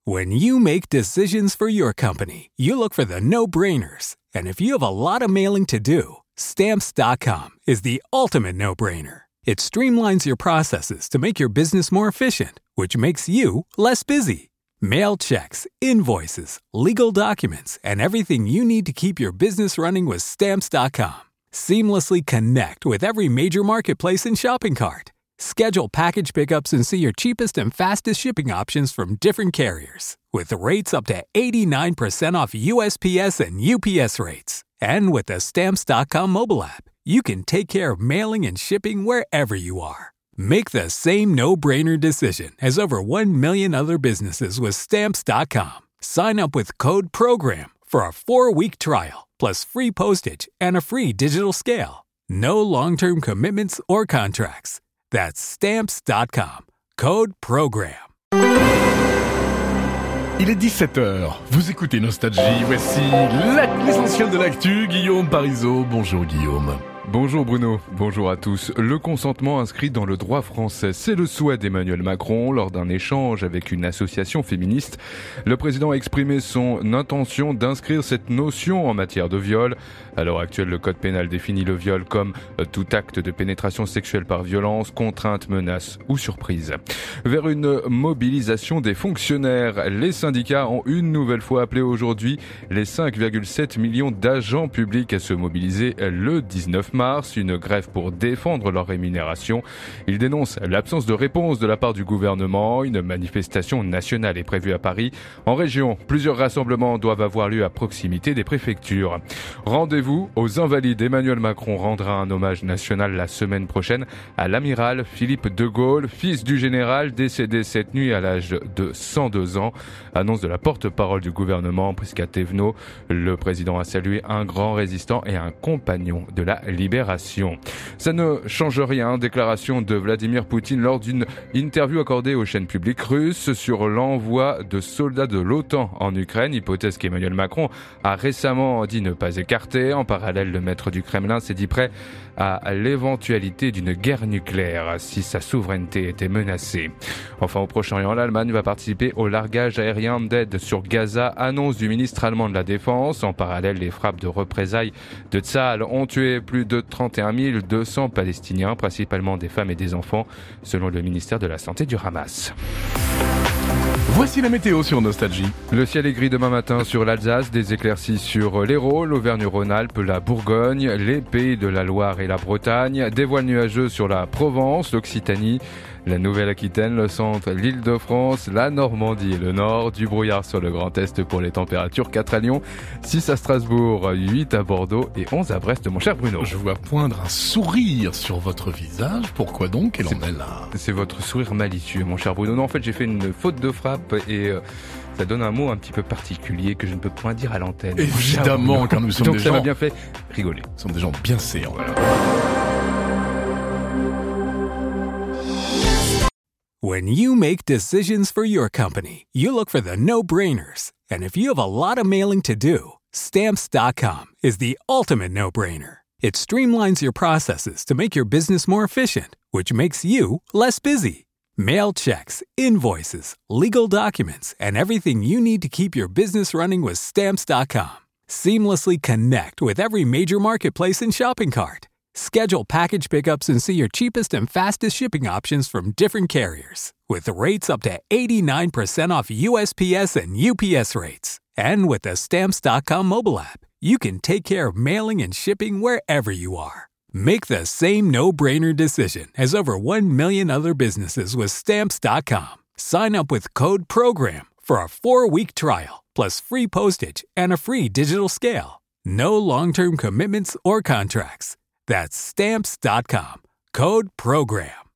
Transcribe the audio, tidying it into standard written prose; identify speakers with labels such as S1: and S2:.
S1: When you make decisions for your company, you look for the no-brainers. And if you have a lot of mailing to do, Stamps.com is the ultimate no-brainer. It streamlines your processes to make your business more efficient, which makes you less busy. Mail checks, invoices, legal documents, and everything you need to keep your business running with Stamps.com. Seamlessly connect with every major marketplace and shopping cart. Schedule package pickups and see your cheapest and fastest shipping options from different carriers, with rates up to 89% off USPS and UPS rates. And with the Stamps.com mobile app, you can take care of mailing and shipping wherever you are. Make the same no-brainer decision as over 1 million other businesses with Stamps.com. Sign up with code PROGRAM for a 4-week trial, plus free postage and a free digital scale. No long-term commitments or contracts. That's Stamps.com. Code PROGRAM.
S2: Il est 17h, vous écoutez Nostalgie, voici l'essentiel de l'actu, Guillaume Parisot. Bonjour Guillaume.
S3: Bonjour Bruno, bonjour à tous. Le consentement inscrit dans le droit français, c'est le souhait d'Emmanuel Macron lors d'un échange avec une association féministe. Le président a exprimé son intention d'inscrire cette notion en matière de viol. À l'heure actuelle, le code pénal définit le viol comme tout acte de pénétration sexuelle par violence, contrainte, menace ou surprise. Vers une mobilisation des fonctionnaires, les syndicats ont une nouvelle fois appelé aujourd'hui les 5,7 millions d'agents publics à se mobiliser le 19 mars, une grève pour défendre leur rémunération. Ils dénoncent l'absence de réponse de la part du gouvernement. Une manifestation nationale est prévue à Paris. En région, plusieurs rassemblements doivent avoir lieu à proximité des préfectures. Rendez-vous aux Invalides. Emmanuel Macron rendra un hommage national la semaine prochaine à l'amiral Philippe de Gaulle, fils du général décédé cette nuit à l'âge de 102 ans. Annonce de la porte-parole du gouvernement, Prisca Thévenot. Le président a salué un grand résistant et un compagnon de la libération. Ça ne change rien, déclaration de Vladimir Poutine lors d'une interview accordée aux chaînes publiques russes sur l'envoi de soldats de l'OTAN en Ukraine, hypothèse qu'Emmanuel Macron a récemment dit ne pas écarter. En parallèle, le maître du Kremlin s'est dit prêt à l'éventualité d'une guerre nucléaire si sa souveraineté était menacée. Enfin, au Proche-Orient, l'Allemagne va participer au largage aérien d'aide sur Gaza, annonce du ministre allemand de la Défense. En parallèle, les frappes de représailles de Tsahal ont tué plus de 31 200 Palestiniens, principalement des femmes et des enfants, selon le ministère de la Santé du Hamas.
S2: Voici la météo sur Nostalgie.
S3: Le ciel est gris demain matin sur l'Alsace, des éclaircies sur l'Hérault, l'Auvergne-Rhône-Alpes, la Bourgogne, les Pays de la Loire et la Bretagne, des voiles nuageux sur la Provence, l'Occitanie, la Nouvelle-Aquitaine, le centre, l'Île-de-France, la Normandie et le Nord, du brouillard sur le Grand Est pour les températures, 4 à Lyon, 6 à Strasbourg, 8 à Bordeaux et 11 à Brest, mon cher Bruno.
S2: Je vois poindre un sourire sur votre visage, pourquoi donc? Quelle en est là?
S3: C'est votre sourire malicieux, mon cher Bruno. Non, en fait, j'ai fait une faute de frappe et ça donne un mot un petit peu particulier que je ne peux point dire à l'antenne.
S2: Évidemment, car nous sommes
S3: donc
S2: des
S3: ça
S2: gens...
S3: m'a bien fait rigoler.
S2: Nous sommes des gens bien séants.
S3: Voilà.
S1: When you make decisions for your company, you look for the no-brainers. And if you have a lot of mailing to do, Stamps.com is the ultimate no-brainer. It streamlines your processes to make your business more efficient, which makes you less busy. Mail checks, invoices, legal documents, and everything you need to keep your business running with Stamps.com. Seamlessly connect with every major marketplace and shopping cart. Schedule package pickups and see your cheapest and fastest shipping options from different carriers, with rates up to 89% off USPS and UPS rates. And with the Stamps.com mobile app, you can take care of mailing and shipping wherever you are. Make the same no-brainer decision as over 1 million other businesses with Stamps.com. Sign up with code PROGRAM for a 4-week trial, plus free postage and a free digital scale. No long-term commitments or contracts. That's Stamps.com. Code PROGRAM.